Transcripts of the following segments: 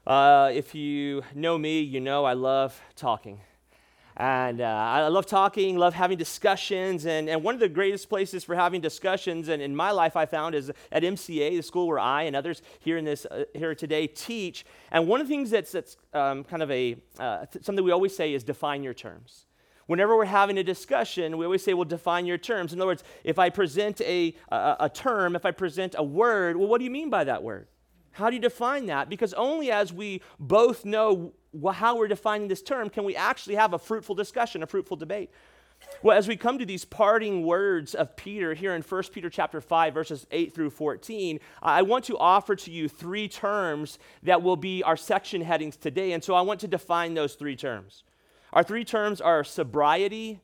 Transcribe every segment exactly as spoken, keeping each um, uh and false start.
Uh, if you know me, you know I love talking. And uh, I love talking, love having discussions. And, and one of the greatest places for having discussions, and in my life I found, is at M C A, the school where I and others here in this uh, here today teach. And one of the things that's, that's um, kind of a uh, th- something we always say is define your terms. Whenever we're having a discussion, we always say, well, define your terms. In other words, if I present a, a, a term, if I present a word, well, what do you mean by that word? How do you define that? Because only as we both know wh- how we're defining this term can we actually have a fruitful discussion, a fruitful debate. Well, as we come to these parting words of Peter here in First Peter chapter five, verses eight through fourteen, I want to offer to you three terms that will be our section headings today. And so I want to define those three terms. Our three terms are sobriety,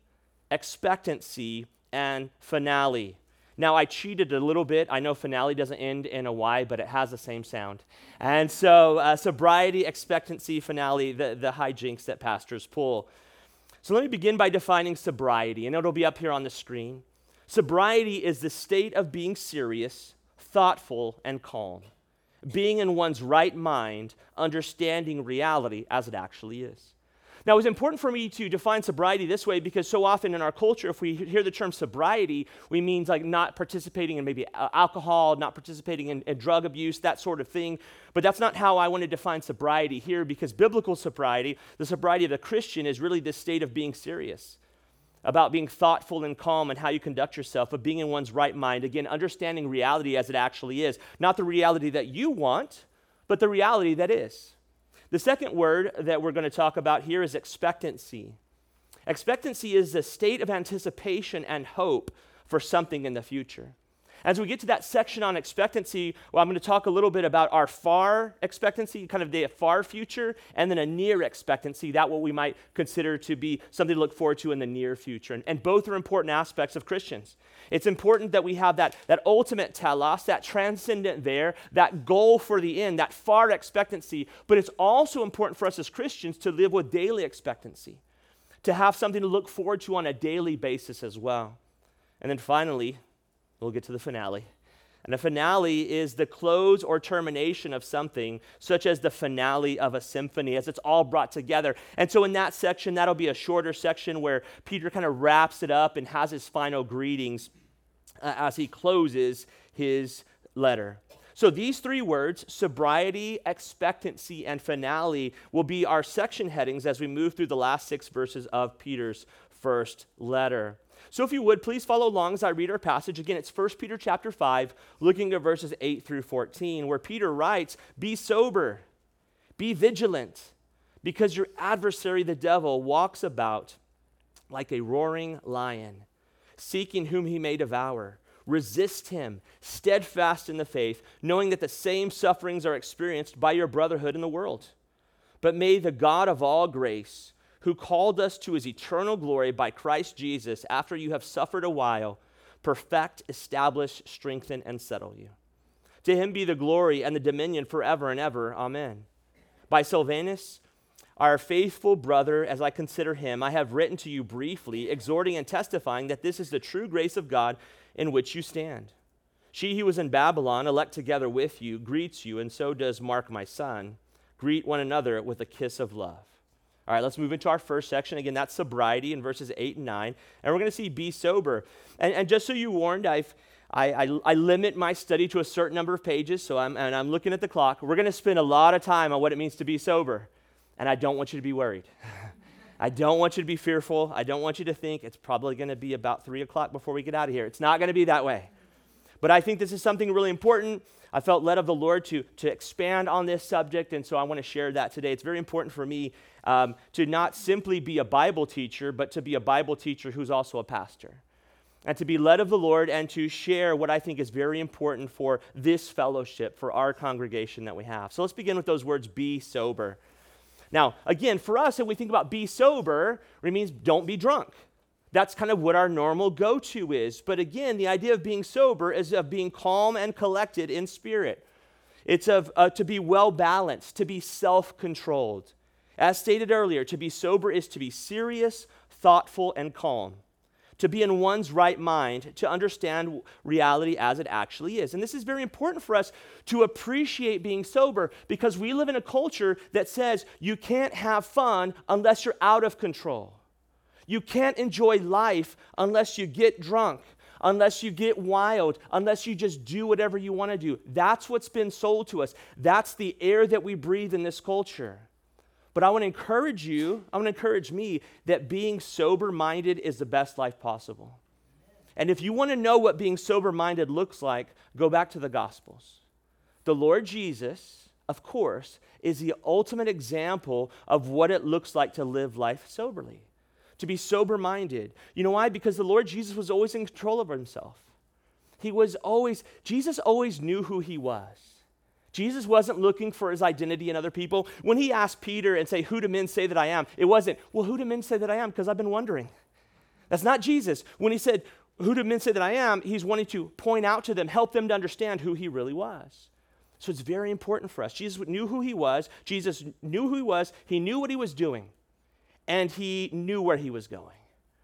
expectancy, and finale. Now, I cheated a little bit. I know finale doesn't end in a Y, but it has the same sound. And so uh, sobriety, expectancy, finale, the, the hijinks that pastors pull. So let me begin by defining sobriety, and it'll be up here on the screen. Sobriety is the state of being serious, thoughtful, and calm. Being in one's right mind, understanding reality as it actually is. Now, it's important for me to define sobriety this way because so often in our culture, if we hear the term sobriety, we mean like not participating in maybe uh, alcohol, not participating in, in drug abuse, that sort of thing. But that's not how I want to define sobriety here, because biblical sobriety, the sobriety of the Christian, is really this state of being serious, about being thoughtful and calm and how you conduct yourself, of being in one's right mind. Again, understanding reality as it actually is. Not the reality that you want, but the reality that is. The second word that we're going to talk about here is expectancy. Expectancy is the state of anticipation and hope for something in the future. As we get to that section on expectancy, well, I'm going to talk a little bit about our far expectancy, kind of the far future, and then a near expectancy, that what we might consider to be something to look forward to in the near future. And, and both are important aspects of Christians. It's important that we have that, that ultimate telos, that transcendent there, that goal for the end, that far expectancy, but it's also important for us as Christians to live with daily expectancy, to have something to look forward to on a daily basis as well. And then finally, we'll get to the finale. And the finale is the close or termination of something, such as the finale of a symphony, as it's all brought together. And so in that section, that'll be a shorter section where Peter kind of wraps it up and has his final greetings uh, as he closes his letter. So these three words, sobriety, expectancy, and finale, will be our section headings as we move through the last six verses of Peter's first letter. So if you would, please follow along as I read our passage. Again, it's First Peter chapter five, looking at verses eight through fourteen, where Peter writes, "Be sober, be vigilant, because your adversary, the devil, walks about like a roaring lion, seeking whom he may devour. Resist him, steadfast in the faith, knowing that the same sufferings are experienced by your brotherhood in the world. But may the God of all grace, who called us to his eternal glory by Christ Jesus, after you have suffered a while, perfect, establish, strengthen, and settle you. To him be the glory and the dominion forever and ever. Amen. By Silvanus, our faithful brother, as I consider him, I have written to you briefly, exhorting and testifying that this is the true grace of God in which you stand. She who was in Babylon, elect together with you, greets you, and so does Mark, my son. Greet one another with a kiss of love." All right, let's move into our first section. Again, that's sobriety in verses eight and nine. And we're going to see be sober. And, and just so you warned, I've, I, I, I limit my study to a certain number of pages, so I'm, and I'm looking at the clock. We're going to spend a lot of time on what it means to be sober. And I don't want you to be worried. I don't want you to be fearful. I don't want you to think it's probably going to be about three o'clock before we get out of here. It's not going to be that way. But I think this is something really important. I felt led of the Lord to, to expand on this subject, and so I want to share that today. It's very important for me um, to not simply be a Bible teacher, but to be a Bible teacher who's also a pastor, and to be led of the Lord and to share what I think is very important for this fellowship, for our congregation that we have. So let's begin with those words, be sober. Now, again, for us, when we think about be sober, it means don't be drunk. That's kind of what our normal go-to is. But again, the idea of being sober is of being calm and collected in spirit. It's of uh, to be well-balanced, to be self-controlled. As stated earlier, to be sober is to be serious, thoughtful, and calm. to be in one's right mind, to understand reality as it actually is. And this is very important for us to appreciate being sober, because we live in a culture that says you can't have fun unless you're out of control. You can't enjoy life unless you get drunk, unless you get wild, unless you just do whatever you want to do. That's what's been sold to us. That's the air that we breathe in this culture. But I want to encourage you, I want to encourage me that being sober-minded is the best life possible. And if you want to know what being sober-minded looks like, go back to the Gospels. The Lord Jesus, of course, is the ultimate example of what it looks like to live life soberly, to be sober-minded. You know why? Because the Lord Jesus was always in control of himself. He was always, Jesus always knew who he was. Jesus wasn't looking for his identity in other people. When he asked Peter and say, "Who do men say that I am?" It wasn't, "Well, who do men say that I am? Because I've been wondering." That's not Jesus. When he said, "Who do men say that I am?" he's wanting to point out to them, help them to understand who he really was. So it's very important for us. Jesus knew who he was. Jesus knew who he was. He knew what he was doing. And he knew where he was going.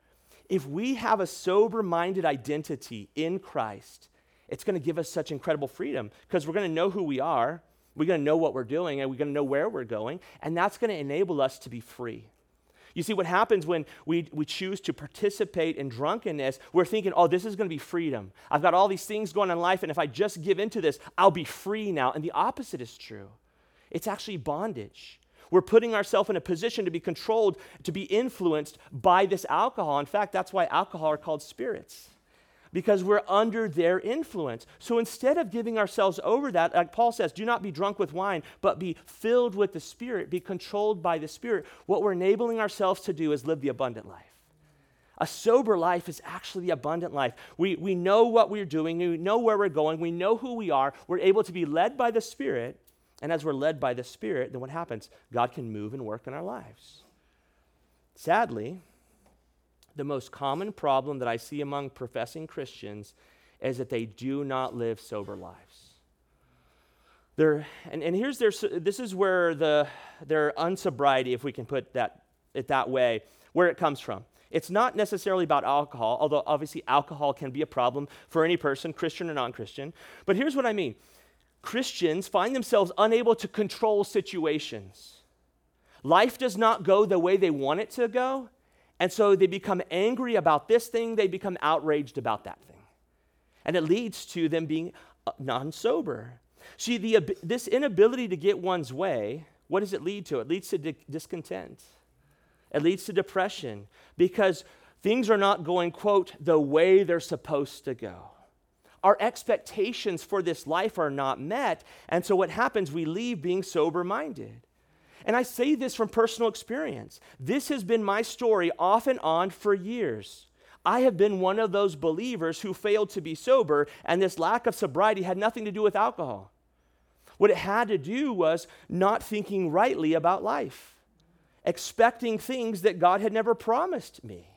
If we have a sober-minded identity in Christ, it's going to give us such incredible freedom, because we're going to know who we are, we're going to know what we're doing, and we're going to know where we're going, and that's going to enable us to be free. You see, what happens when we, we choose to participate in drunkenness, we're thinking, oh, this is going to be freedom. I've got all these things going on in life, and if I just give into this, I'll be free now. And the opposite is true. It's actually bondage. We're putting ourselves in a position to be controlled, to be influenced by this alcohol. In fact, that's why alcohol are called spirits, because we're under their influence. So instead of giving ourselves over that, like Paul says, do not be drunk with wine, but be filled with the Spirit, be controlled by the Spirit. What we're enabling ourselves to do is live the abundant life. A sober life is actually the abundant life. We, we know what we're doing, we know where we're going, we know who we are, we're able to be led by the Spirit, and as we're led by the Spirit, then what happens? God can move and work in our lives. Sadly, the most common problem that I see among professing Christians is that they do not live sober lives. They're, and, and here's their, this is where the, their unsobriety, if we can put that, it that way, where it comes from. It's not necessarily about alcohol, although obviously alcohol can be a problem for any person, Christian or non-Christian. But here's what I mean. Christians find themselves unable to control situations. Life does not go the way they want it to go, and so they become angry about this thing, they become outraged about that thing. And it leads to them being non-sober. See, the, this inability to get one's way, what does it lead to? It leads to di- discontent. It leads to depression, because things are not going, quote, the way they're supposed to go. Our expectations for this life are not met, and so what happens? We leave being sober-minded. And I say this from personal experience. This has been my story off and on for years. I have been one of those believers who failed to be sober, and this lack of sobriety had nothing to do with alcohol. What it had to do was not thinking rightly about life, expecting things that God had never promised me.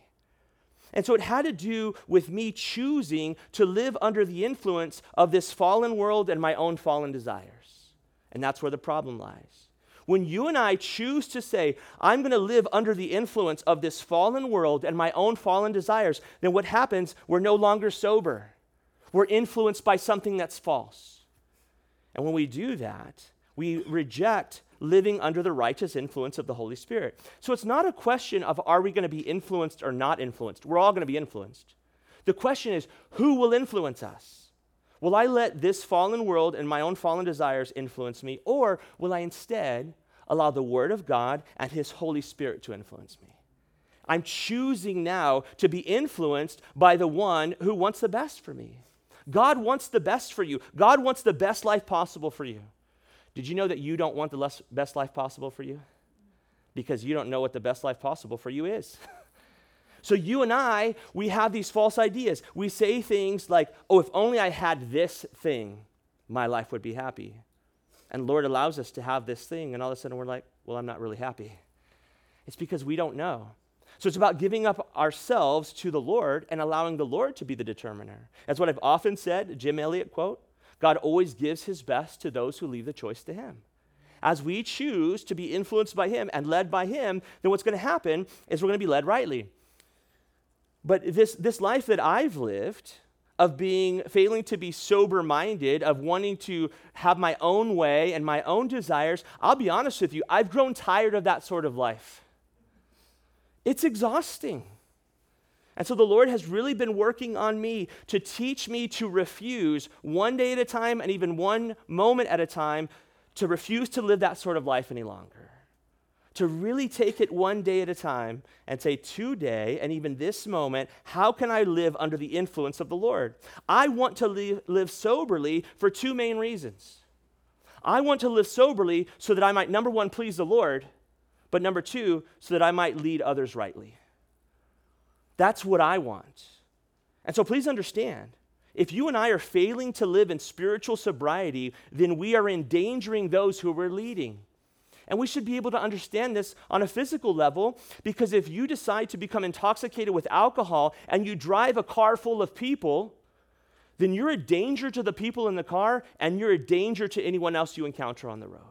And so it had to do with me choosing to live under the influence of this fallen world and my own fallen desires. And that's where the problem lies. When you and I choose to say, I'm going to live under the influence of this fallen world and my own fallen desires, then what happens? We're no longer sober. We're influenced by something that's false. And when we do that, we reject living under the righteous influence of the Holy Spirit. So it's not a question of are we going to be influenced or not influenced. We're all going to be influenced. The question is, who will influence us? Will I let this fallen world and my own fallen desires influence me, or will I instead allow the Word of God and His Holy Spirit to influence me? I'm choosing now to be influenced by the one who wants the best for me. God wants the best for you. God wants the best life possible for you. Did you know that you don't want the less, best life possible for you? Because you don't know what the best life possible for you is. So you and I, we have these false ideas. We say things like, oh, if only I had this thing, my life would be happy. And Lord allows us to have this thing, and all of a sudden we're like, well, I'm not really happy. It's because we don't know. So it's about giving up ourselves to the Lord and allowing the Lord to be the determiner. That's what I've often said, Jim Elliot quote, God always gives his best to those who leave the choice to him. As we choose to be influenced by him and led by him, then what's going to happen is we're going to be led rightly. But this, this life that I've lived of being, failing to be sober-minded, of wanting to have my own way and my own desires, I'll be honest with you, I've grown tired of that sort of life. It's exhausting. And so the Lord has really been working on me to teach me to refuse one day at a time and even one moment at a time to refuse to live that sort of life any longer. To really take it one day at a time and say, today and even this moment, how can I live under the influence of the Lord? I want to live, live soberly for two main reasons. I want to live soberly so that I might, number one, please the Lord, but number two, so that I might lead others rightly. That's what I want. And so please understand, if you and I are failing to live in spiritual sobriety, then we are endangering those who we're leading. And we should be able to understand this on a physical level, because if you decide to become intoxicated with alcohol and you drive a car full of people, then you're a danger to the people in the car and you're a danger to anyone else you encounter on the road.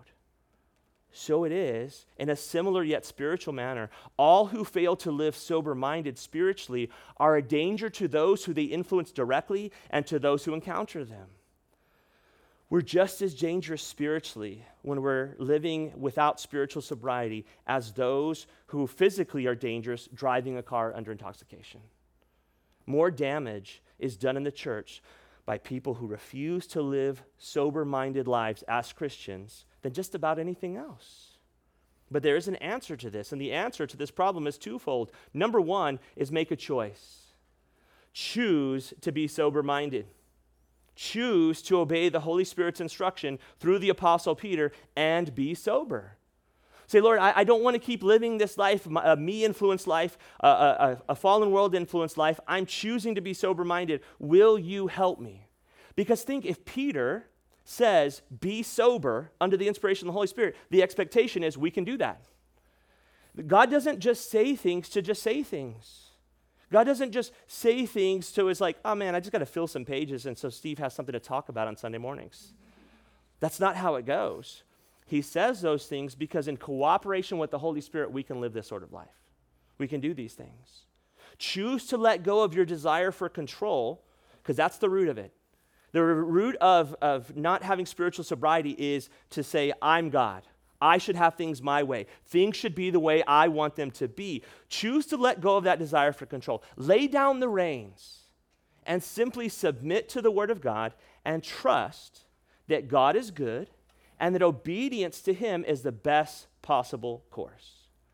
So it is, in a similar yet spiritual manner, all who fail to live sober-minded spiritually are a danger to those who they influence directly and to those who encounter them. We're just as dangerous spiritually when we're living without spiritual sobriety as those who physically are dangerous driving a car under intoxication. More damage is done in the church by people who refuse to live sober-minded lives as Christians than just about anything else. But there is an answer to this, and the answer to this problem is twofold. Number one is make a choice. Choose to be sober-minded. Choose to obey the Holy Spirit's instruction through the Apostle Peter and be sober. Say, Lord, I, I don't want to keep living this life, a me-influenced life, a, a, a fallen world-influenced life. I'm choosing to be sober-minded. Will you help me? Because think, if Peter says, be sober under the inspiration of the Holy Spirit, the expectation is we can do that. God doesn't just say things to just say things. God doesn't just say things to us like, oh man, I just got to fill some pages and so Steve has something to talk about on Sunday mornings. That's not how it goes. He says those things because in cooperation with the Holy Spirit, we can live this sort of life. We can do these things. Choose to let go of your desire for control, because that's the root of it. The root of, of not having spiritual sobriety is to say, I'm God. I should have things my way. Things should be the way I want them to be. Choose to let go of that desire for control. Lay down the reins and simply submit to the Word of God and trust that God is good and that obedience to Him is the best possible course.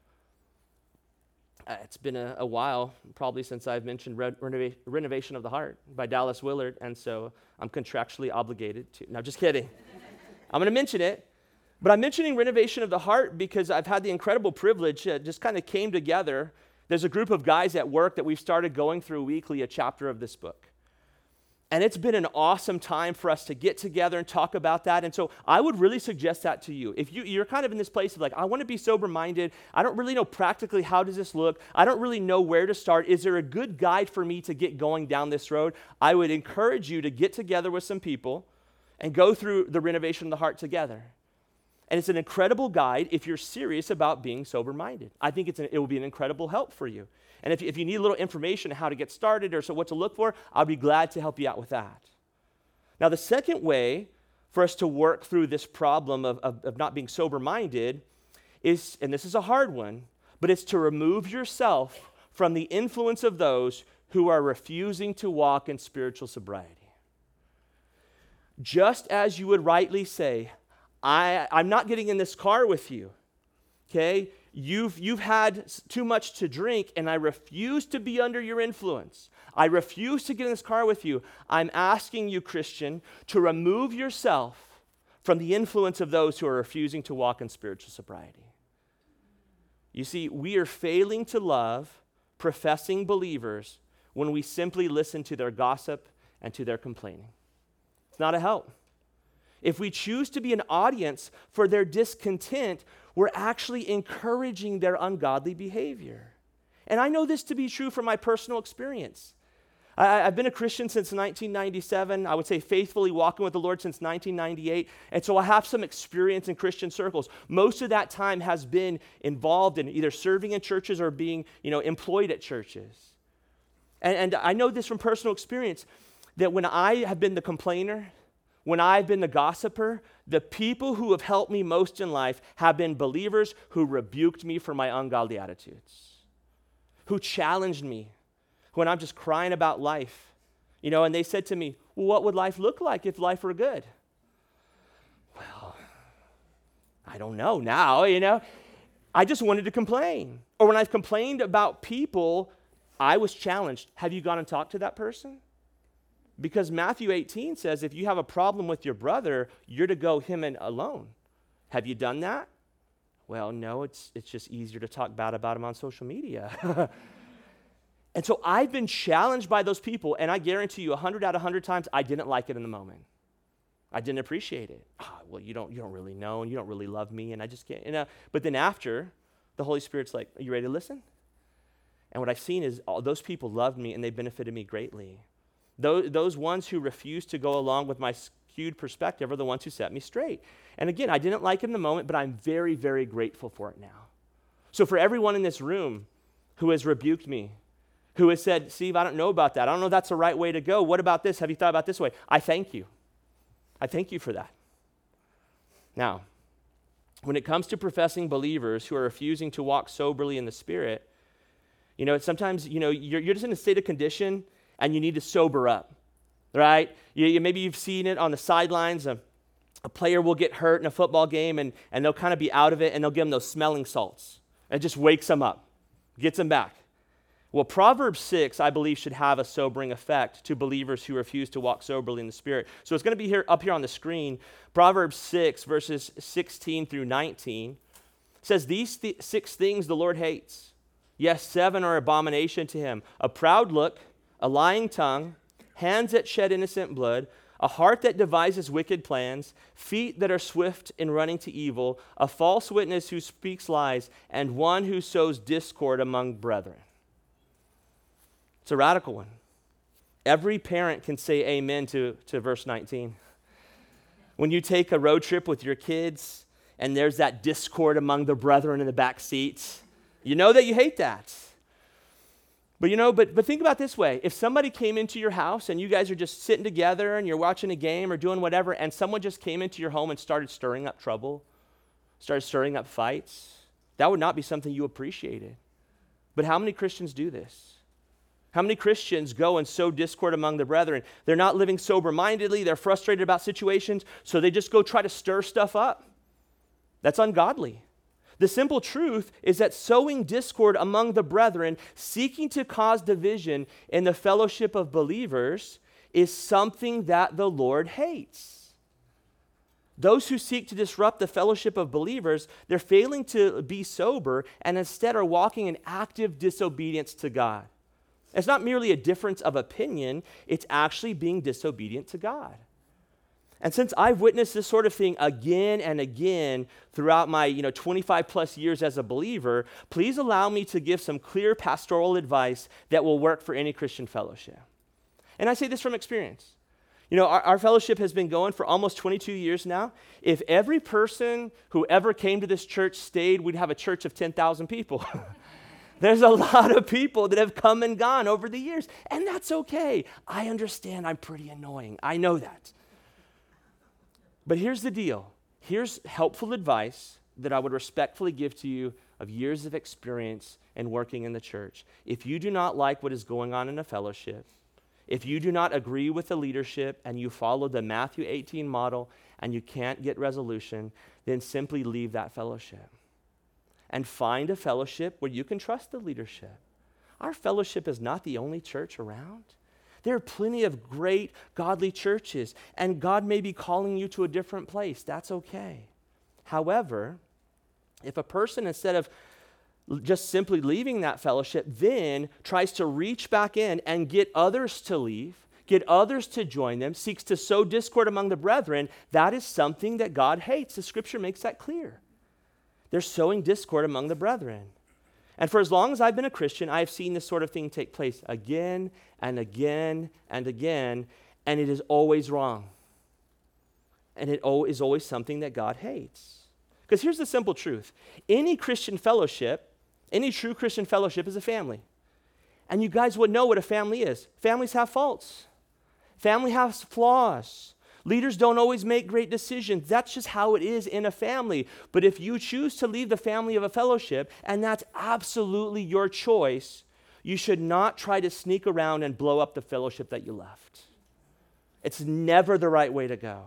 Uh, it's been a, a while, probably since I've mentioned Re- Renova- Renovation of the Heart by Dallas Willard, and so I'm contractually obligated to. No, just kidding. I'm going to mention it. But I'm mentioning Renovation of the Heart because I've had the incredible privilege, uh, just kind of came together. There's a group of guys at work that we've started going through weekly a chapter of this book. And it's been an awesome time for us to get together and talk about that. And so I would really suggest that to you. If you, you're kind of in this place of like, I want to be sober-minded. I don't really know practically how does this look. I don't really know where to start. Is there a good guide for me to get going down this road? I would encourage you to get together with some people and go through the Renovation of the Heart together. And it's an incredible guide if you're serious about being sober-minded. I think it's an, it will be an incredible help for you. And if, if you need a little information on how to get started or so what to look for, I'll be glad to help you out with that. Now, the second way for us to work through this problem of, of, of not being sober-minded is, and this is a hard one, but it's to remove yourself from the influence of those who are refusing to walk in spiritual sobriety. Just as you would rightly say, I, I'm not getting in this car with you, okay? You've, you've had too much to drink, and I refuse to be under your influence. I refuse to get in this car with you. I'm asking you, Christian, to remove yourself from the influence of those who are refusing to walk in spiritual sobriety. You see, we are failing to love professing believers when we simply listen to their gossip and to their complaining. It's not a help. If we choose to be an audience for their discontent, we're actually encouraging their ungodly behavior. And I know this to be true from my personal experience. I, I've been a Christian since nineteen ninety-seven. I would say faithfully walking with the Lord since nineteen ninety-eight. And so I have some experience in Christian circles. Most of that time has been involved in either serving in churches or being, you know, employed at churches. And, and I know this from personal experience, that when I have been the complainer, when I've been the gossiper, the people who have helped me most in life have been believers who rebuked me for my ungodly attitudes, who challenged me when I'm just crying about life. You know, and they said to me, well, what would life look like if life were good? Well, I don't know now, you know. I just wanted to complain. Or when I've complained about people, I was challenged. Have you gone and talked to that person? Because Matthew eighteen says if you have a problem with your brother, you're to go him and alone. Have you done that? Well, no, it's it's just easier to talk bad about him on social media. And so I've been challenged by those people, and I guarantee you, one hundred out of one hundred times, I didn't like it in the moment. I didn't appreciate it. Oh, well, you don't you don't really know, and you don't really love me, and I just can't. You know. But then after, the Holy Spirit's like, are you ready to listen? And what I've seen is all those people loved me, and they benefited me greatly. Those, those ones who refused to go along with my skewed perspective are the ones who set me straight. And again, I didn't like it in the moment, but I'm very, very grateful for it now. So for everyone in this room who has rebuked me, who has said, Steve, I don't know about that. I don't know if that's the right way to go. What about this? Have you thought about this way? I thank you. I thank you for that. Now, when it comes to professing believers who are refusing to walk soberly in the Spirit, you know, sometimes, you know, you're, you're just in a state of condition and you need to sober up, right? You, you, maybe you've seen it on the sidelines. A, a player will get hurt in a football game, and, and they'll kind of be out of it, and they'll give them those smelling salts. It just wakes them up, gets them back. Well, Proverbs six, I believe, should have a sobering effect to believers who refuse to walk soberly in the Spirit. So it's going to be here up here on the screen. Proverbs six, verses sixteen through nineteen, says, These th- six things the Lord hates. Yes, seven are abomination to him. A proud look, a lying tongue, hands that shed innocent blood, a heart that devises wicked plans, feet that are swift in running to evil, a false witness who speaks lies, and one who sows discord among brethren. It's a radical one. Every parent can say amen to, to verse nineteen. When you take a road trip with your kids and there's that discord among the brethren in the back seats, you know that you hate that. But you know, but but think about it this way. If somebody came into your house and you guys are just sitting together and you're watching a game or doing whatever, and someone just came into your home and started stirring up trouble, started stirring up fights, that would not be something you appreciated. But how many Christians do this? How many Christians go and sow discord among the brethren? They're not living sober-mindedly. They're frustrated about situations, so they just go try to stir stuff up. That's ungodly. The simple truth is that sowing discord among the brethren, seeking to cause division in the fellowship of believers, is something that the Lord hates. Those who seek to disrupt the fellowship of believers, they're failing to be sober and instead are walking in active disobedience to God. It's not merely a difference of opinion, it's actually being disobedient to God. And since I've witnessed this sort of thing again and again throughout my, you know, twenty-five plus years as a believer, please allow me to give some clear pastoral advice that will work for any Christian fellowship. And I say this from experience. You know, our, our fellowship has been going for almost twenty-two years now. If every person who ever came to this church stayed, we'd have a church of ten thousand people. There's a lot of people that have come and gone over the years, and that's okay. I understand I'm pretty annoying. I know that. But here's the deal. Here's helpful advice that I would respectfully give to you of years of experience in working in the church. If you do not like what is going on in a fellowship, if you do not agree with the leadership and you follow the Matthew eighteen model and you can't get resolution, then simply leave that fellowship and find a fellowship where you can trust the leadership. Our fellowship is not the only church around. There are plenty of great godly churches, and God may be calling you to a different place. That's okay. However, if a person, instead of just simply leaving that fellowship, then tries to reach back in and get others to leave, get others to join them, seeks to sow discord among the brethren, that is something that God hates. The scripture makes that clear. They're sowing discord among the brethren. And for as long as I've been a Christian, I have seen this sort of thing take place again and again and again, and it is always wrong. And it is always something that God hates. Because here's the simple truth. Any Christian fellowship, any true Christian fellowship is a family. And you guys would know what a family is. Families have faults. Family has flaws. Leaders don't always make great decisions. That's just how it is in a family. But if you choose to leave the family of a fellowship, and that's absolutely your choice, you should not try to sneak around and blow up the fellowship that you left. It's never the right way to go.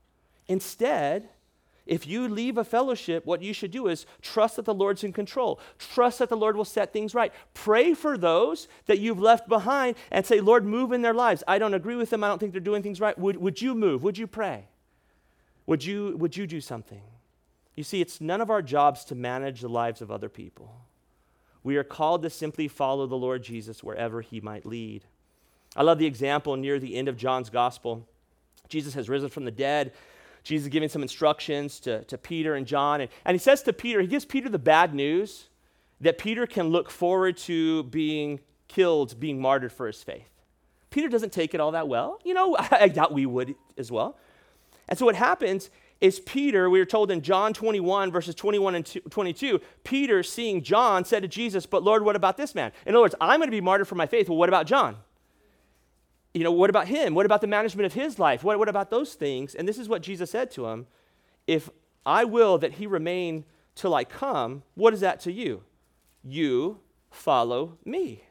Instead, if you leave a fellowship, what you should do is trust that the Lord's in control. Trust that the Lord will set things right. Pray for those that you've left behind and say, Lord, move in their lives. I don't agree with them. I don't think they're doing things right. Would, would you move? Would you pray? Would you, would you do something? You see, it's none of our jobs to manage the lives of other people. We are called to simply follow the Lord Jesus wherever he might lead. I love the example near the end of John's gospel. Jesus has risen from the dead. Jesus is giving some instructions to, to Peter and John. And, and he says to Peter, he gives Peter the bad news that Peter can look forward to being killed, being martyred for his faith. Peter doesn't take it all that well. You know, I doubt we would as well. And so what happens is Peter, we are told in John twenty-one, verses twenty-one and twenty-two, Peter, seeing John, said to Jesus, but Lord, what about this man? In other words, I'm going to be martyred for my faith. Well, what about John? You know, what about him? What about the management of his life? What, what about those things? And this is what Jesus said to him. If I will that he remain till I come, what is that to you? You follow me.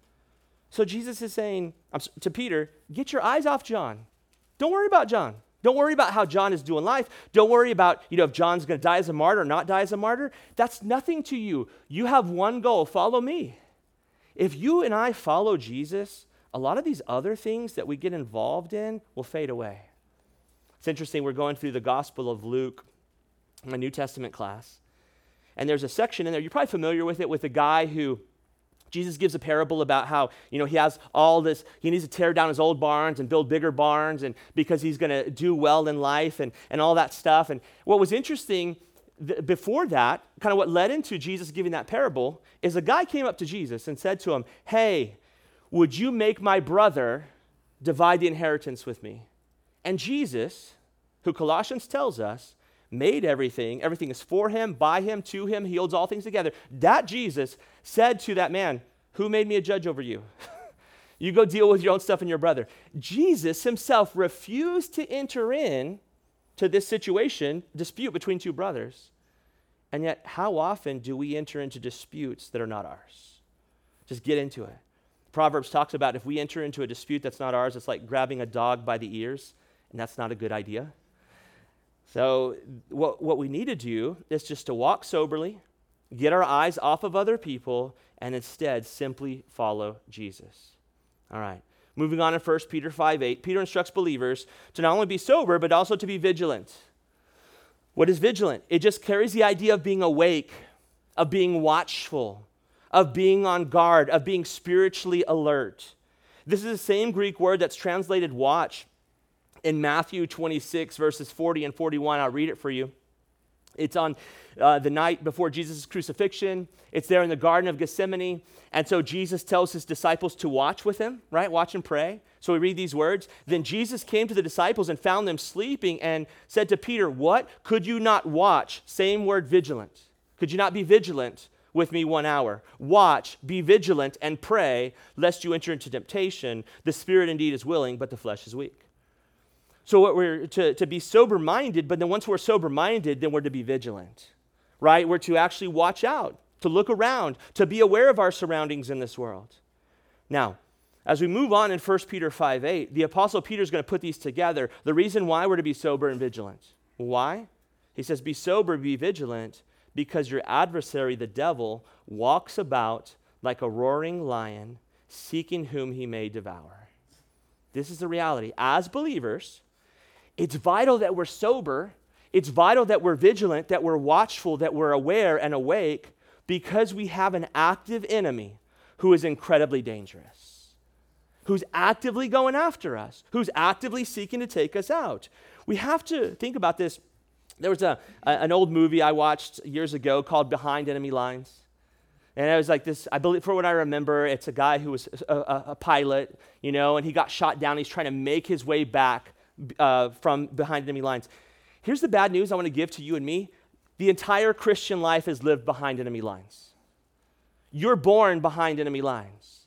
So Jesus is saying to Peter, get your eyes off John. Don't worry about John. Don't worry about how John is doing life. Don't worry about, you know, if John's going to die as a martyr or not die as a martyr. That's nothing to you. You have one goal, follow me. If you and I follow Jesus, a lot of these other things that we get involved in will fade away. It's interesting, we're going through the Gospel of Luke, my New Testament class, and there's a section in there, you're probably familiar with it, with a guy who, Jesus gives a parable about how, you know, he has all this, he needs to tear down his old barns and build bigger barns, and because he's going to do well in life and, and all that stuff. And what was interesting th- before that, kind of what led into Jesus giving that parable, is a guy came up to Jesus and said to him, hey, would you make my brother divide the inheritance with me? And Jesus, who Colossians tells us, made everything. Everything is for him, by him, to him. He holds all things together. That Jesus said to that man, who made me a judge over you? You go deal with your own stuff and your brother. Jesus himself refused to enter in to this situation, dispute between two brothers. And yet, how often do we enter into disputes that are not ours? Just get into it. Proverbs talks about if we enter into a dispute that's not ours, it's like grabbing a dog by the ears, and that's not a good idea. So what, what we need to do is just to walk soberly, get our eyes off of other people, and instead simply follow Jesus. All right, moving on in First Peter five eight, Peter instructs believers to not only be sober, but also to be vigilant. What is vigilant? It just carries the idea of being awake, of being watchful, of being on guard, of being spiritually alert. This is the same Greek word that's translated watch in Matthew twenty-six, verses forty and forty-one. I'll read it for you. It's on uh, the night before Jesus' crucifixion. It's there in the Garden of Gethsemane. And so Jesus tells his disciples to watch with him, right? Watch and pray. So we read these words. Then Jesus came to the disciples and found them sleeping and said to Peter, what? Could you not watch? Same word, vigilant. Could you not be vigilant with me one hour? Watch, be vigilant, and pray, lest you enter into temptation. The spirit indeed is willing, but the flesh is weak. So what we're to, to be sober-minded, but then once we're sober-minded, then we're to be vigilant, right? We're to actually watch out, to look around, to be aware of our surroundings in this world. Now, as we move on in First Peter five eight, the Apostle Peter is going to put these together. The reason why we're to be sober and vigilant. Why? He says, be sober, be vigilant, because your adversary, the devil, walks about like a roaring lion, seeking whom he may devour. This is the reality. As believers, it's vital that we're sober. It's vital that we're vigilant, that we're watchful, that we're aware and awake, because we have an active enemy who is incredibly dangerous, who's actively going after us, who's actively seeking to take us out. We have to think about this. There was a, a an old movie I watched years ago called Behind Enemy Lines. And it was like this, I believe, for what I remember, it's a guy who was a, a, a pilot, you know, and he got shot down. He's trying to make his way back uh, from behind enemy lines. Here's the bad news I want to give to you and me. The entire Christian life is lived behind enemy lines. You're born behind enemy lines.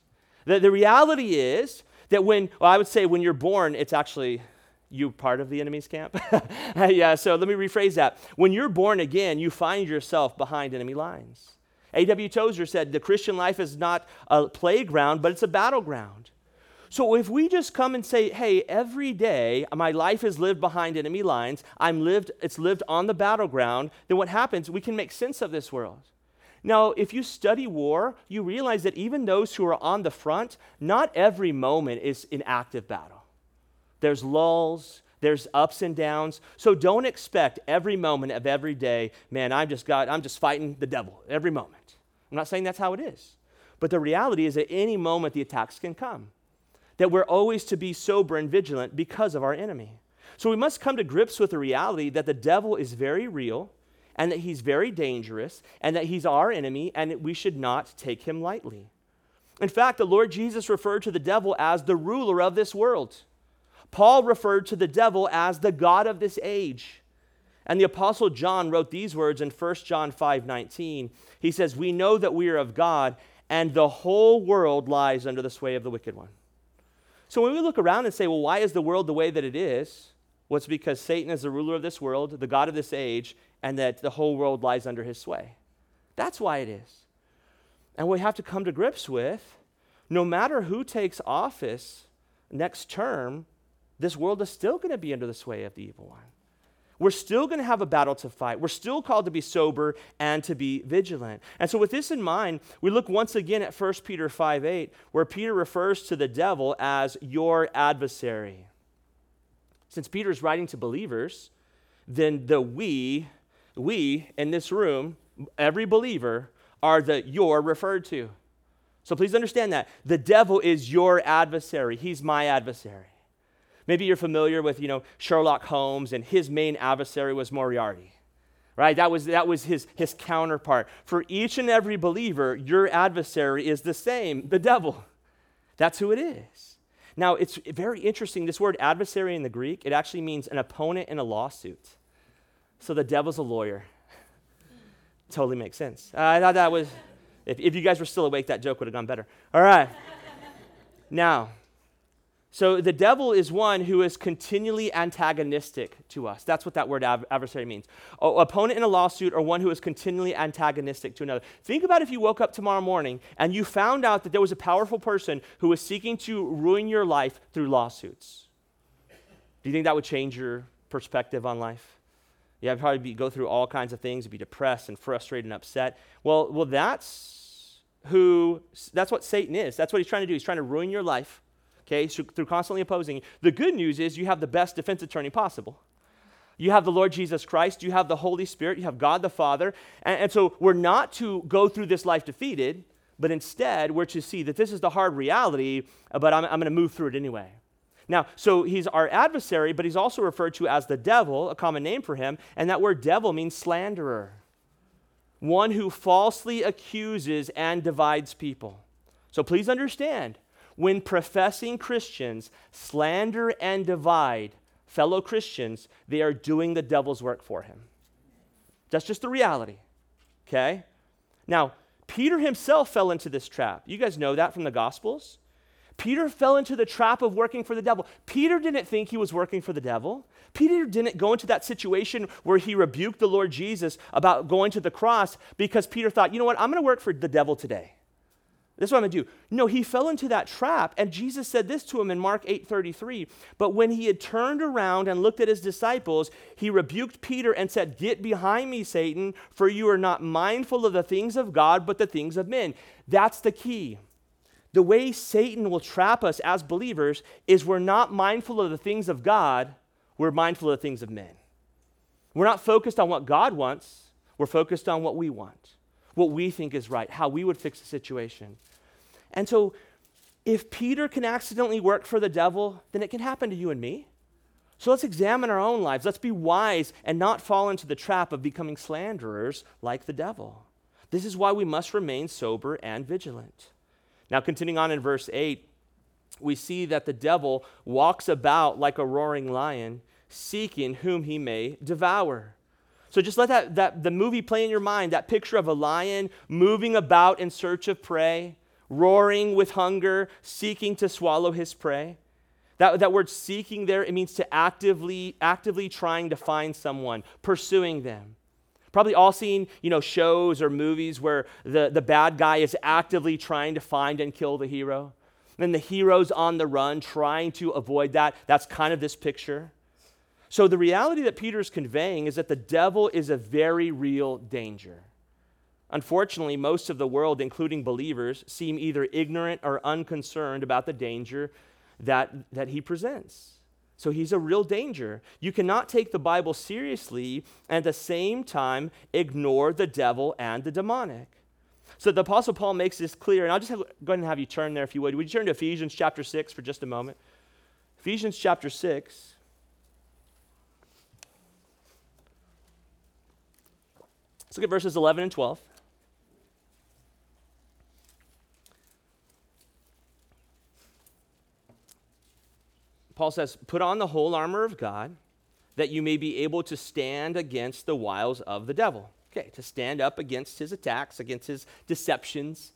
The, the reality is that when, well, I would say when you're born, it's actually you part of the enemy's camp. Yeah, so let me rephrase that. When you're born again, you find yourself behind enemy lines. A W Tozer said, the Christian life is not a playground, but it's a battleground. So if we just come and say, hey, every day my life is lived behind enemy lines, I'm lived, it's lived on the battleground, then what happens? We can make sense of this world. Now, if you study war, you realize that even those who are on the front, not every moment is an active battle. There's lulls, there's ups and downs. So don't expect every moment of every day, man, I'm just God, I'm just fighting the devil every moment. I'm not saying that's how it is. But the reality is at any moment the attacks can come. That we're always to be sober and vigilant because of our enemy. So we must come to grips with the reality that the devil is very real and that he's very dangerous and that he's our enemy and that we should not take him lightly. In fact, the Lord Jesus referred to the devil as the ruler of this world. Paul referred to the devil as the god of this age. And the Apostle John wrote these words in First John five nineteen. He says, we know that we are of God and the whole world lies under the sway of the wicked one. So when we look around and say, well, why is the world the way that it is? Well, it's because Satan is the ruler of this world, the god of this age, and that the whole world lies under his sway. That's why it is. And we have to come to grips with, no matter who takes office next term, this world is still going to be under the sway of the evil one. We're still going to have a battle to fight. We're still called to be sober and to be vigilant. And so with this in mind, we look once again at First Peter five eight, where Peter refers to the devil as your adversary. Since Peter's writing to believers, then the we, we in this room, every believer, are the you're referred to. So please understand that. The devil is your adversary. He's my adversary. Maybe you're familiar with, you know, Sherlock Holmes, and his main adversary was Moriarty, right? That was, that was his, his counterpart. For each and every believer, your adversary is the same, the devil. That's who it is. Now, it's very interesting. This word adversary in the Greek, it actually means an opponent in a lawsuit. So the devil's a lawyer. Totally makes sense. Uh, I thought that was, if, if you guys were still awake, that joke would have gone better. All right. Now, so the devil is one who is continually antagonistic to us. That's what that word av- adversary means. O- opponent in a lawsuit, or one who is continually antagonistic to another. Think about if you woke up tomorrow morning and you found out that there was a powerful person who was seeking to ruin your life through lawsuits. Do you think that would change your perspective on life? Yeah, I'd probably be, go through all kinds of things, be depressed and frustrated and upset. Well, well, that's who, that's what Satan is. That's what he's trying to do. He's trying to ruin your life. Okay, so through constantly opposing. The good news is you have the best defense attorney possible. You have the Lord Jesus Christ, you have the Holy Spirit, you have God the Father, and, and so we're not to go through this life defeated, but instead we're to see that this is the hard reality, but I'm, I'm going to move through it anyway. Now, so he's our adversary, but he's also referred to as the devil, a common name for him, and that word devil means slanderer, one who falsely accuses and divides people. So please understand, when professing Christians slander and divide fellow Christians, they are doing the devil's work for him. That's just the reality, okay? Now, Peter himself fell into this trap. You guys know that from the Gospels. Peter fell into the trap of working for the devil. Peter didn't think he was working for the devil. Peter didn't go into that situation where he rebuked the Lord Jesus about going to the cross because Peter thought, you know what, I'm going to work for the devil today. This is what I'm going to do. No, he fell into that trap, and Jesus said this to him in Mark eight thirty-three. But when he had turned around and looked at his disciples, he rebuked Peter and said, "Get behind me, Satan, for you are not mindful of the things of God, but the things of men." That's the key. The way Satan will trap us as believers is we're not mindful of the things of God, we're mindful of the things of men. We're not focused on what God wants, we're focused on what we want, what we think is right, how we would fix the situation. And so if Peter can accidentally work for the devil, then it can happen to you and me. So let's examine our own lives. Let's be wise and not fall into the trap of becoming slanderers like the devil. This is why we must remain sober and vigilant. Now, continuing on in verse eight, we see that the devil walks about like a roaring lion, seeking whom he may devour. So just let that, that the movie play in your mind, that picture of a lion moving about in search of prey, roaring with hunger, seeking to swallow his prey. That, that word seeking there, it means to actively, actively trying to find someone, pursuing them. Probably all seen, you know, shows or movies where the, the bad guy is actively trying to find and kill the hero. Then the hero's on the run, trying to avoid that. That's kind of this picture. So the reality that Peter is conveying is that the devil is a very real danger. Unfortunately, most of the world, including believers, seem either ignorant or unconcerned about the danger that, that he presents. So he's a real danger. You cannot take the Bible seriously and at the same time ignore the devil and the demonic. So the Apostle Paul makes this clear, and I'll just have, go ahead and have you turn there if you would. Would you turn to Ephesians chapter six for just a moment? Ephesians chapter six. Let's look at verses eleven and twelve. Paul says, put on the whole armor of God, that you may be able to stand against the wiles of the devil. Okay, to stand up against his attacks, against his deceptions.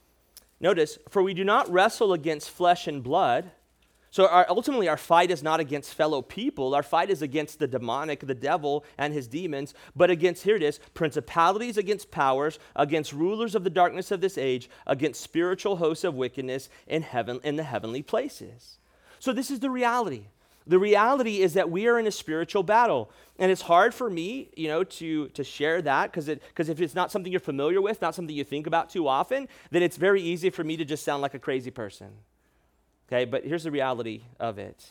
Notice, for we do not wrestle against flesh and blood. So our, ultimately, our fight is not against fellow people. Our fight is against the demonic, the devil, and his demons, but against, here it is, principalities, against powers, against rulers of the darkness of this age, against spiritual hosts of wickedness in heaven, in the heavenly places. So this is the reality. The reality is that we are in a spiritual battle. And it's hard for me, you know, to, to share that because it, because if it's not something you're familiar with, not something you think about too often, then it's very easy for me to just sound like a crazy person. Okay, but here's the reality of it.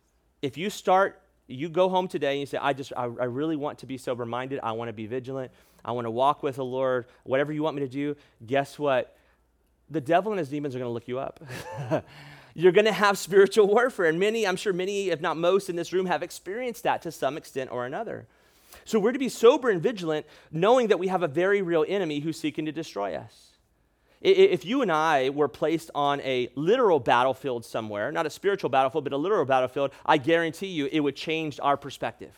If you start, you go home today and you say, I just, I, I really want to be sober-minded. I want to be vigilant. I want to walk with the Lord. Whatever you want me to do, guess what? The devil and his demons are going to look you up. You're going to have spiritual warfare. And many, I'm sure many, if not most in this room have experienced that to some extent or another. So we're to be sober and vigilant, knowing that we have a very real enemy who's seeking to destroy us. If you and I were placed on a literal battlefield somewhere, not a spiritual battlefield, but a literal battlefield, I guarantee you it would change our perspective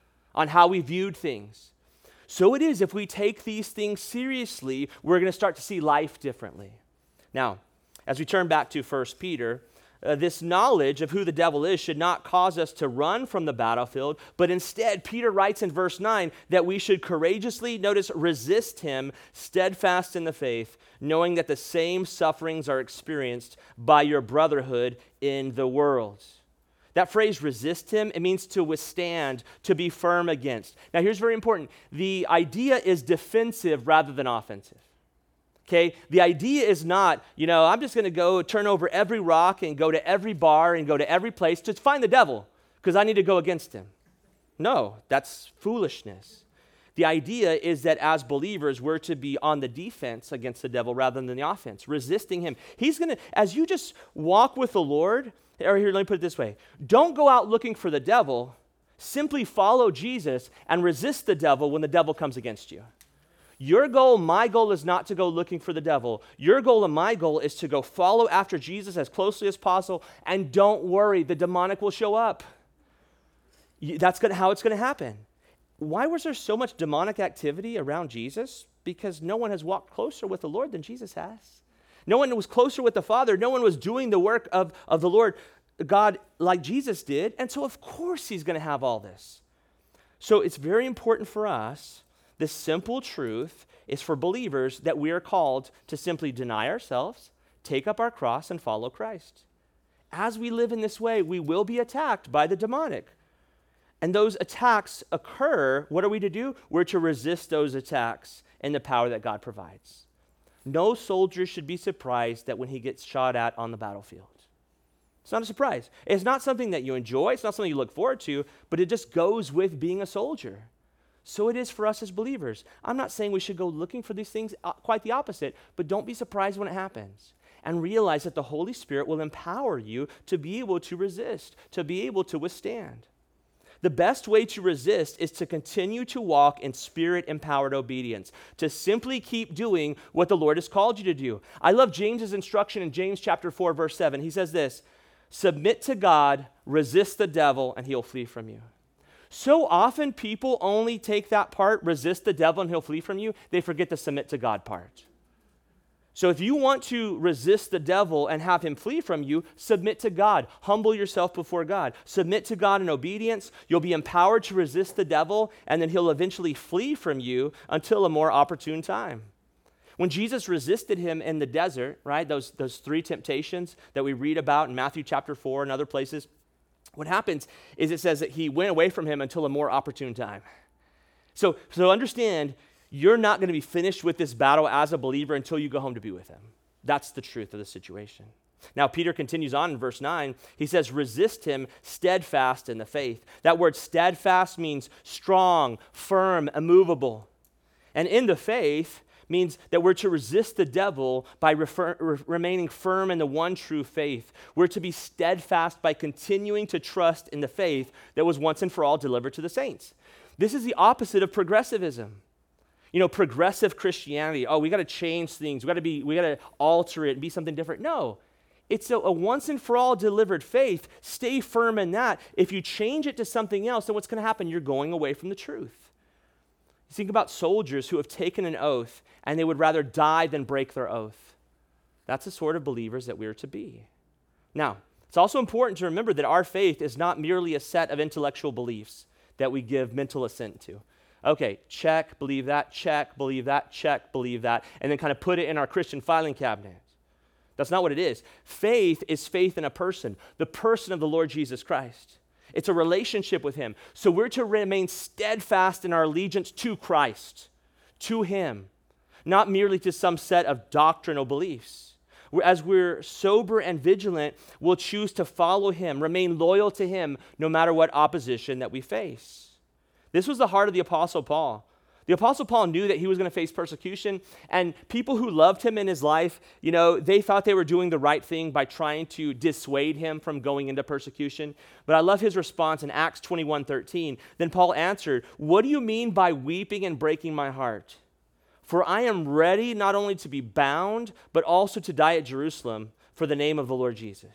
on how we viewed things. So it is, if we take these things seriously, we're going to start to see life differently. Now, as we turn back to First Peter, uh, this knowledge of who the devil is should not cause us to run from the battlefield, but instead, Peter writes in verse nine that we should courageously, notice, resist him, steadfast in the faith, knowing that the same sufferings are experienced by your brotherhood in the world. That phrase, resist him, it means to withstand, to be firm against. Now, here's very important. The idea is defensive rather than offensive. Okay, the idea is not, you know, I'm just going to go turn over every rock and go to every bar and go to every place to find the devil because I need to go against him. No, that's foolishness. The idea is that as believers, we're to be on the defense against the devil rather than the offense, resisting him. He's going to, as you just walk with the Lord, or here, let me put it this way. Don't go out looking for the devil. Simply follow Jesus and resist the devil when the devil comes against you. Your goal, my goal, is not to go looking for the devil. Your goal and my goal is to go follow after Jesus as closely as possible, and don't worry, the demonic will show up. That's gonna, how it's going to happen. Why was there so much demonic activity around Jesus? Because no one has walked closer with the Lord than Jesus has. No one was closer with the Father. No one was doing the work of, of the Lord God like Jesus did, and so of course he's going to have all this. So it's very important for us. This simple truth is for believers that we are called to simply deny ourselves, take up our cross, and follow Christ. As we live in this way, we will be attacked by the demonic. And those attacks occur, what are we to do? We're to resist those attacks in the power that God provides. No soldier should be surprised that when he gets shot at on the battlefield. It's not a surprise. It's not something that you enjoy. It's not something you look forward to, but it just goes with being a soldier. So it is for us as believers. I'm not saying we should go looking for these things, uh, quite the opposite, but don't be surprised when it happens. And realize that the Holy Spirit will empower you to be able to resist, to be able to withstand. The best way to resist is to continue to walk in Spirit-empowered obedience, to simply keep doing what the Lord has called you to do. I love James's instruction in James chapter four, verse seven. He says this, submit to God, resist the devil, and he'll flee from you. So often people only take that part, resist the devil and he'll flee from you. They forget the submit to God part. So if you want to resist the devil and have him flee from you, submit to God. Humble yourself before God. Submit to God in obedience. You'll be empowered to resist the devil, and then he'll eventually flee from you until a more opportune time. When Jesus resisted him in the desert, right, those, those three temptations that we read about in Matthew chapter four and other places, what happens is it says that he went away from him until a more opportune time. So, so understand, you're not going to be finished with this battle as a believer until you go home to be with him. That's the truth of the situation. Now, Peter continues on in verse nine. He says, resist him steadfast in the faith. That word steadfast means strong, firm, immovable. And in the faith means that we're to resist the devil by refer- re- remaining firm in the one true faith. We're to be steadfast by continuing to trust in the faith that was once and for all delivered to the saints. This is the opposite of progressivism. You know, progressive Christianity, oh, we got to change things. We got to be, we got to alter it and be something different. No, it's a, a once and for all delivered faith. Stay firm in that. If you change it to something else, then what's going to happen? You're going away from the truth. You think about soldiers who have taken an oath and they would rather die than break their oath. That's the sort of believers that we're to be. Now, it's also important to remember that our faith is not merely a set of intellectual beliefs that we give mental assent to. Okay, check, believe that, check, believe that, check, believe that, and then kind of put it in our Christian filing cabinet. That's not what it is. Faith is faith in a person, the person of the Lord Jesus Christ. It's a relationship with him. So we're to remain steadfast in our allegiance to Christ, to him, not merely to some set of doctrinal beliefs. As we're sober and vigilant, we'll choose to follow him, remain loyal to him, no matter what opposition that we face. This was the heart of the Apostle Paul. The Apostle Paul knew that he was going to face persecution, and people who loved him in his life, you know, they thought they were doing the right thing by trying to dissuade him from going into persecution. But I love his response in Acts twenty-one thirteen. Then Paul answered, "What do you mean by weeping and breaking my heart? For I am ready not only to be bound, but also to die at Jerusalem for the name of the Lord Jesus."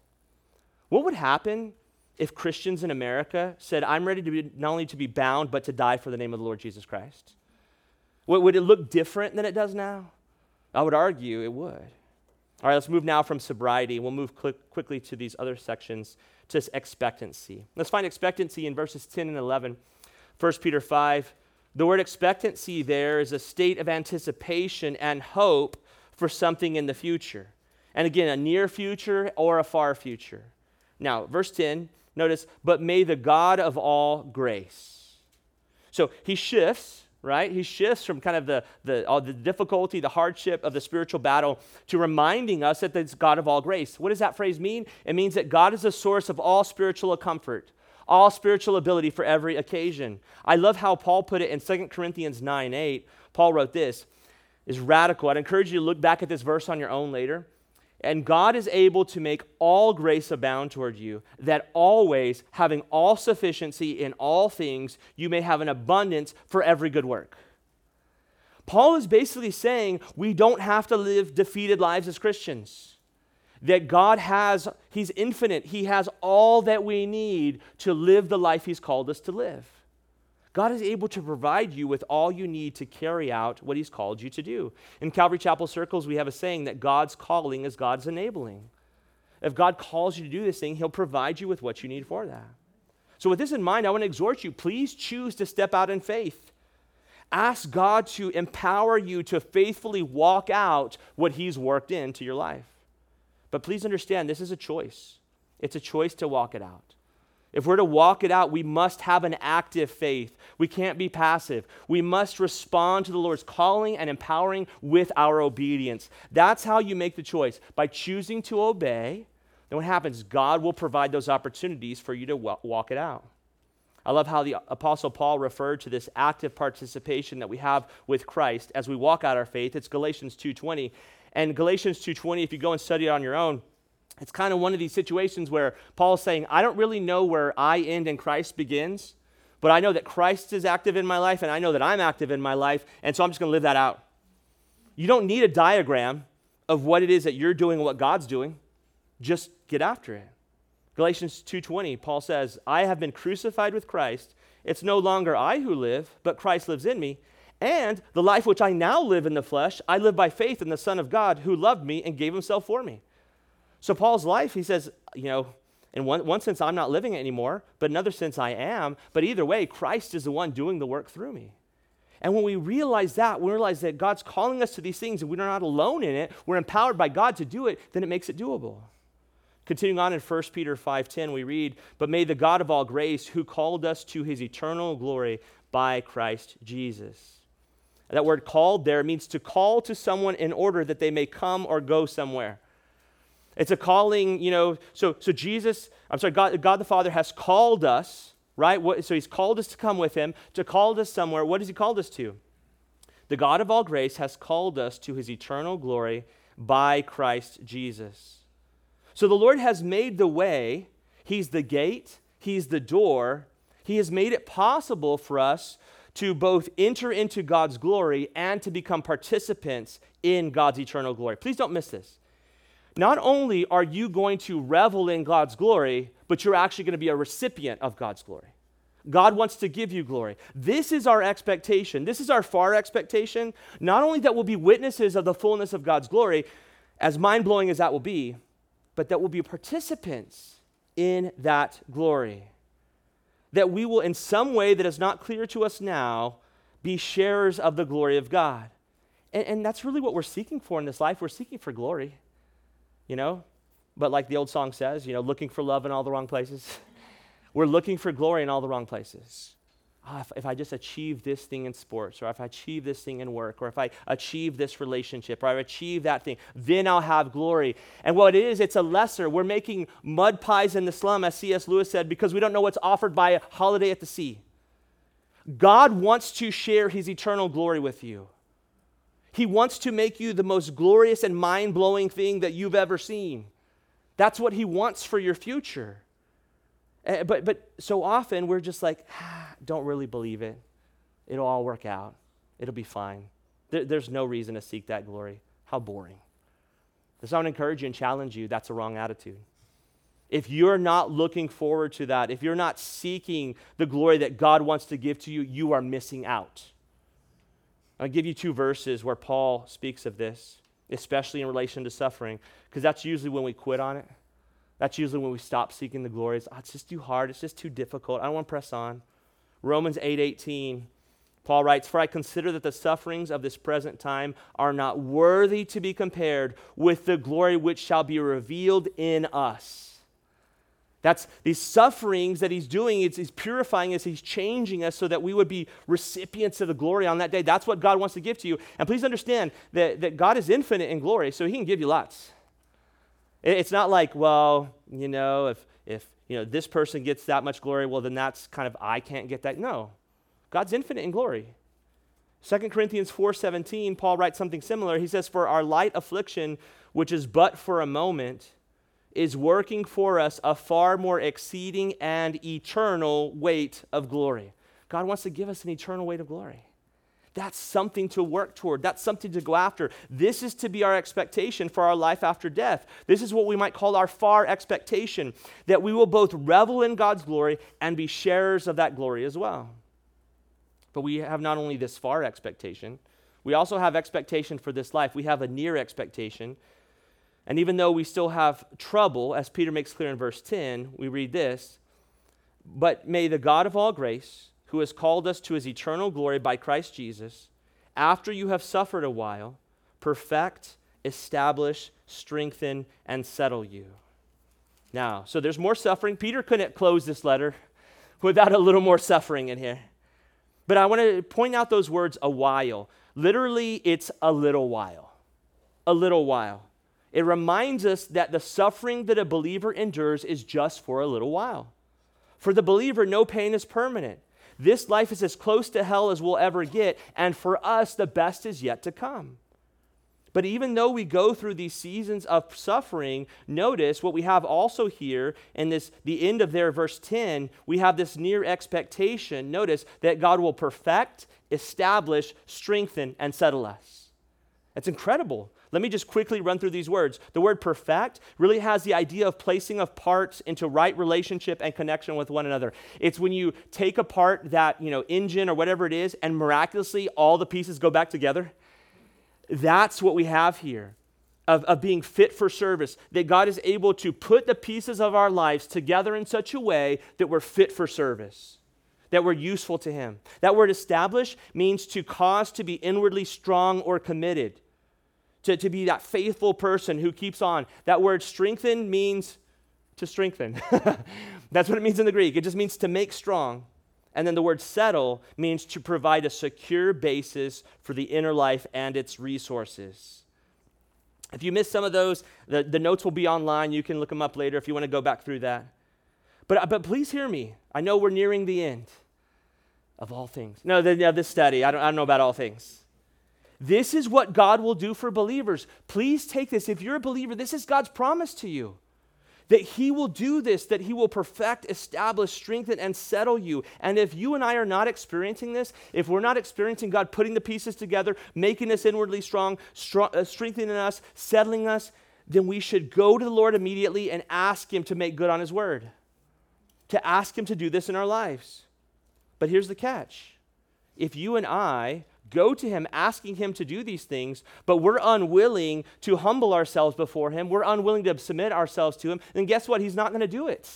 What would happen if Christians in America said, I'm ready to be not only to be bound, but to die for the name of the Lord Jesus Christ? Would it look different than it does now? I would argue it would. All right, let's move now from sobriety. We'll move cl- quickly to these other sections, to expectancy. Let's find expectancy in verses ten and eleven. First Peter five, the word expectancy there is a state of anticipation and hope for something in the future. And again, a near future or a far future. Now, verse ten, notice, but may the God of all grace. So he shifts, right? He shifts from kind of the, the, all the difficulty, the hardship of the spiritual battle to reminding us that it's God of all grace. What does that phrase mean? It means that God is the source of all spiritual comfort, all spiritual ability for every occasion. I love how Paul put it in Second Corinthians nine eight. Paul wrote this, is radical. I'd encourage you to look back at this verse on your own later. And God is able to make all grace abound toward you, that always, having all sufficiency in all things, you may have an abundance for every good work. Paul is basically saying we don't have to live defeated lives as Christians. That God has, he's infinite. He has all that we need to live the life he's called us to live. God is able to provide you with all you need to carry out what he's called you to do. In Calvary Chapel circles, we have a saying that God's calling is God's enabling. If God calls you to do this thing, he'll provide you with what you need for that. So with this in mind, I want to exhort you, please choose to step out in faith. Ask God to empower you to faithfully walk out what he's worked into your life. But please understand, this is a choice. It's a choice to walk it out. If we're to walk it out, we must have an active faith. We can't be passive. We must respond to the Lord's calling and empowering with our obedience. That's how you make the choice. By choosing to obey, then what happens? God will provide those opportunities for you to walk it out. I love how the Apostle Paul referred to this active participation that we have with Christ as we walk out our faith. It's Galatians two twenty. And Galatians two twenty, if you go and study it on your own, it's kind of one of these situations where Paul's saying, I don't really know where I end and Christ begins, but I know that Christ is active in my life, and I know that I'm active in my life, and so I'm just going to live that out. You don't need a diagram of what it is that you're doing and what God's doing. Just get after it. Galatians two twenty, Paul says, I have been crucified with Christ. It's no longer I who live, but Christ lives in me. And the life which I now live in the flesh, I live by faith in the Son of God who loved me and gave himself for me. So Paul's life, he says, you know, in one, one sense, I'm not living it anymore, but in another sense, I am. But either way, Christ is the one doing the work through me. And when we realize that, we realize that God's calling us to these things and we're not alone in it, we're empowered by God to do it, then it makes it doable. Continuing on in First Peter five ten, we read, "But may the God of all grace, who called us to his eternal glory by Christ Jesus." That word called there means to call to someone in order that they may come or go somewhere. It's a calling, you know, so so Jesus, I'm sorry, God, God the Father has called us, right? What, so he's called us to come with him, to call us somewhere. What has he called us to? The God of all grace has called us to his eternal glory by Christ Jesus. So the Lord has made the way. He's the gate. He's the door. He has made it possible for us to both enter into God's glory and to become participants in God's eternal glory. Please don't miss this. Not only are you going to revel in God's glory, but you're actually going to be a recipient of God's glory. God wants to give you glory. This is our expectation. This is our far expectation. Not only that we'll be witnesses of the fullness of God's glory, as mind-blowing as that will be, but that we'll be participants in that glory. That we will, in some way that is not clear to us now, be sharers of the glory of God. And, and that's really what we're seeking for in this life. We're seeking for glory. You know, but like the old song says, you know, looking for love in all the wrong places. We're looking for glory in all the wrong places. Oh, if, if I just achieve this thing in sports, or if I achieve this thing in work, or if I achieve this relationship, or I achieve that thing, then I'll have glory. And what it is, it's a lesser. We're making mud pies in the slum, as C S Lewis said, because we don't know what's offered by a holiday at the sea. God wants to share his eternal glory with you. He wants to make you the most glorious and mind-blowing thing that you've ever seen. That's what he wants for your future. Uh, but, but so often we're just like, ah, don't really believe it. It'll all work out. It'll be fine. There, there's no reason to seek that glory. How boring. So I want to encourage you and challenge you, that's a wrong attitude. If you're not looking forward to that, if you're not seeking the glory that God wants to give to you, you are missing out. I'll give you two verses where Paul speaks of this, especially in relation to suffering, because that's usually when we quit on it. That's usually when we stop seeking the glory. It's, oh, it's just too hard. It's just too difficult. I don't want to press on. Romans eight eighteen, Paul writes, "For I consider that the sufferings of this present time are not worthy to be compared with the glory which shall be revealed in us." That's these sufferings that he's doing, it's, he's purifying us, he's changing us so that we would be recipients of the glory on that day. That's what God wants to give to you. And please understand that, that God is infinite in glory, so he can give you lots. It, it's not like, well, you know, if, if you know this person gets that much glory, well, then that's kind of, I can't get that. No, God's infinite in glory. Second Corinthians four seventeen, Paul writes something similar. He says, "For our light affliction, which is but for a moment, is working for us a far more exceeding and eternal weight of glory." God wants to give us an eternal weight of glory. That's something to work toward. That's something to go after. This is to be our expectation for our life after death. This is what we might call our far expectation, that we will both revel in God's glory and be sharers of that glory as well. But we have not only this far expectation, we also have expectation for this life. We have a near expectation. And even though we still have trouble, as Peter makes clear in verse ten, we read this, "But may the God of all grace, who has called us to his eternal glory by Christ Jesus, after you have suffered a while, perfect, establish, strengthen, and settle you." Now, so there's more suffering. Peter couldn't close this letter without a little more suffering in here. But I want to point out those words, "a while." Literally, it's a little while. A little while. It reminds us that the suffering that a believer endures is just for a little while. For the believer, no pain is permanent. This life is as close to hell as we'll ever get, and for us, the best is yet to come. But even though we go through these seasons of suffering, notice what we have also here in this, the end of their verse ten, we have this near expectation. Notice that God will perfect, establish, strengthen, and settle us. It's incredible. Let me just quickly run through these words. The word perfect really has the idea of placing of parts into right relationship and connection with one another. It's when you take apart that, you know, engine or whatever it is, and miraculously all the pieces go back together. That's what we have here. Of, of being fit for service, that God is able to put the pieces of our lives together in such a way that we're fit for service, that we're useful to Him. That word establish means to cause to be inwardly strong or committed, to, to be that faithful person who keeps on. That word strengthen means to strengthen. That's what it means in the Greek. It just means to make strong. And then the word settle means to provide a secure basis for the inner life and its resources. If you missed some of those, the, the notes will be online. You can look them up later if you want to go back through that. But, but please hear me. I know we're nearing the end of all things. No, the, yeah, this study, I don't, I don't know about all things. This is what God will do for believers. Please take this. If you're a believer, this is God's promise to you. That He will do this, that He will perfect, establish, strengthen, and settle you. And if you and I are not experiencing this, if we're not experiencing God putting the pieces together, making us inwardly strong, strong uh, strengthening us, settling us, then we should go to the Lord immediately and ask Him to make good on His word. To ask Him to do this in our lives. But here's the catch. If you and I go to Him asking Him to do these things, but we're unwilling to humble ourselves before Him, we're unwilling to submit ourselves to Him, then guess what? He's not going to do it.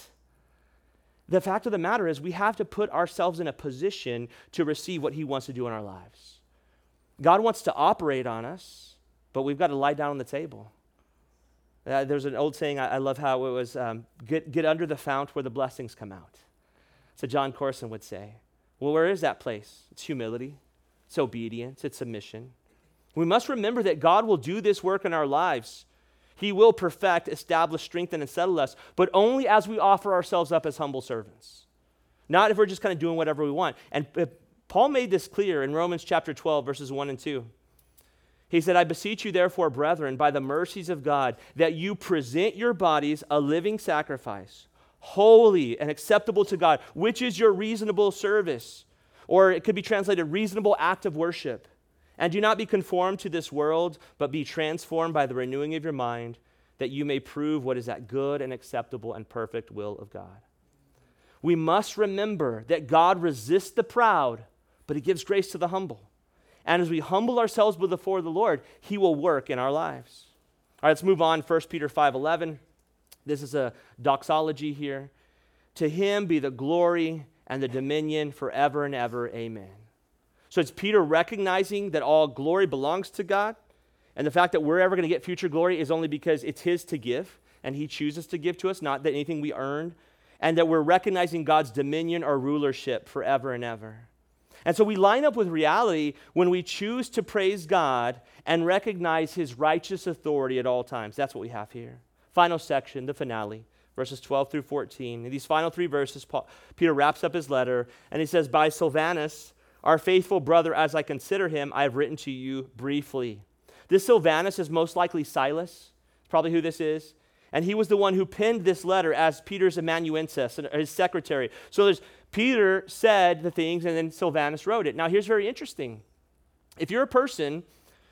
The fact of the matter is we have to put ourselves in a position to receive what He wants to do in our lives. God wants to operate on us, but we've got to lie down on the table. Uh, there's an old saying, I, I love how it was, um, get, get under the fount where the blessings come out. So John Corson would say, well, where is that place? It's humility. It's obedience, it's submission. We must remember that God will do this work in our lives. He will perfect, establish, strengthen, and settle us, but only as we offer ourselves up as humble servants. Not if we're just kind of doing whatever we want. And uh, Paul made this clear in Romans chapter twelve, verses one and two. He said, I beseech you therefore, brethren, by the mercies of God, that you present your bodies a living sacrifice, holy and acceptable to God, which is your reasonable service. Or it could be translated, reasonable act of worship. And do not be conformed to this world, but be transformed by the renewing of your mind, that you may prove what is that good and acceptable and perfect will of God. We must remember that God resists the proud, but He gives grace to the humble. And as we humble ourselves before the Lord, He will work in our lives. All right, let's move on. First Peter five eleven. This is a doxology here. To Him be the glory and the dominion forever and ever. Amen. So it's Peter recognizing that all glory belongs to God, and the fact that we're ever going to get future glory is only because it's His to give, and He chooses to give to us, not that anything we earned, and that we're recognizing God's dominion or rulership forever and ever. And so we line up with reality when we choose to praise God and recognize His righteous authority at all times. That's what we have here. Final section, the finale. Verses twelve through fourteen. In these final three verses, Paul, Peter wraps up his letter, and he says, by Silvanus, our faithful brother, as I consider him, I have written to you briefly. This Silvanus is most likely Silas, probably who this is, and he was the one who penned this letter as Peter's amanuensis, his secretary. So there's Peter said the things, and then Silvanus wrote it. Now here's very interesting. If you're a person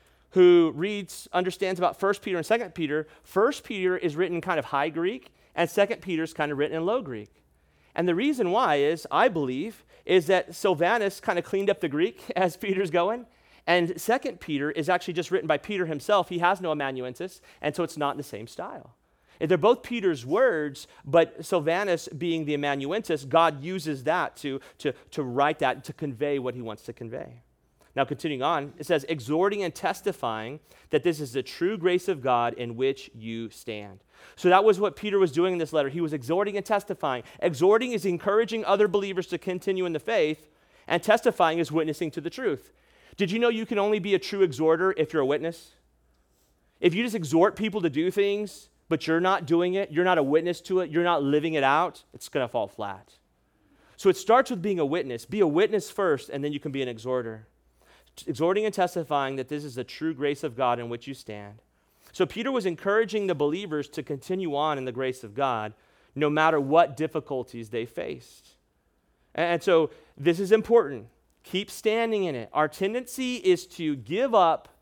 who reads, understands about First Peter and Second Peter, First Peter is written in kind of high Greek, and Second Peter is kind of written in low Greek. And the reason why is, I believe, is that Silvanus kind of cleaned up the Greek as Peter's going, and Second Peter is actually just written by Peter himself. He has no amanuensis, and so it's not in the same style. They're both Peter's words, but Silvanus being the amanuensis, God uses that to, to, to write that, to convey what He wants to convey. Now, continuing on, it says, exhorting and testifying that this is the true grace of God in which you stand. So that was what Peter was doing in this letter. He was exhorting and testifying. Exhorting is encouraging other believers to continue in the faith, and testifying is witnessing to the truth. Did you know you can only be a true exhorter if you're a witness? If you just exhort people to do things, but you're not doing it, you're not a witness to it, you're not living it out, it's going to fall flat. So it starts with being a witness. Be a witness first, and then you can be an exhorter. Exhorting and testifying that this is the true grace of God in which you stand. So Peter was encouraging the believers to continue on in the grace of God, no matter what difficulties they faced. And so this is important. Keep standing in it. Our tendency is to give up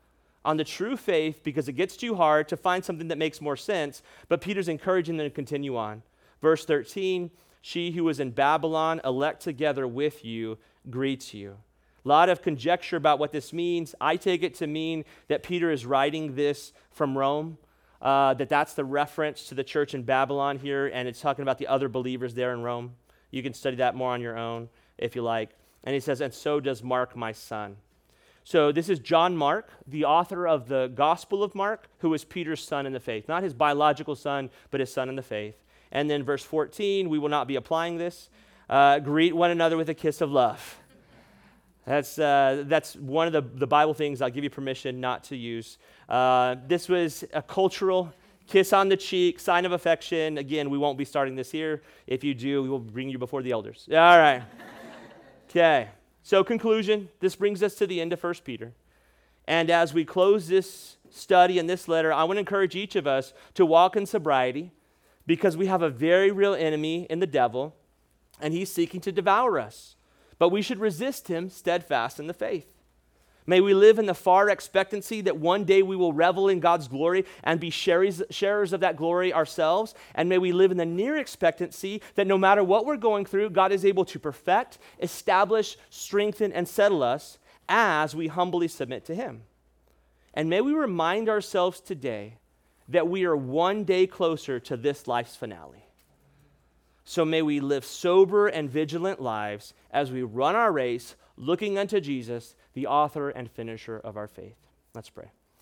on the true faith because it gets too hard to find something that makes more sense, but Peter's encouraging them to continue on. Verse thirteen, she who is in Babylon, elect together with you, greets you. A lot of conjecture about what this means. I take it to mean that Peter is writing this from Rome, uh, that that's the reference to the church in Babylon here, and it's talking about the other believers there in Rome. You can study that more on your own if you like. And he says, and so does Mark, my son. So this is John Mark, the author of the Gospel of Mark, who is Peter's son in the faith. Not his biological son, but his son in the faith. And then verse fourteen, we will not be applying this. Uh, greet one another with a kiss of love. That's uh, that's one of the, the Bible things I'll give you permission not to use. Uh, this was a cultural kiss on the cheek, sign of affection. Again, we won't be starting this here. If you do, we will bring you before the elders. All right. Okay. So conclusion, this brings us to the end of First Peter. And as we close this study and this letter, I want to encourage each of us to walk in sobriety because we have a very real enemy in the devil, and he's seeking to devour us. But we should resist him steadfast in the faith. May we live in the far expectancy that one day we will revel in God's glory and be sharers, sharers of that glory ourselves. And may we live in the near expectancy that no matter what we're going through, God is able to perfect, establish, strengthen, and settle us as we humbly submit to him. And may we remind ourselves today that we are one day closer to this life's finale. So may we live sober and vigilant lives as we run our race, looking unto Jesus, the author and finisher of our faith. Let's pray.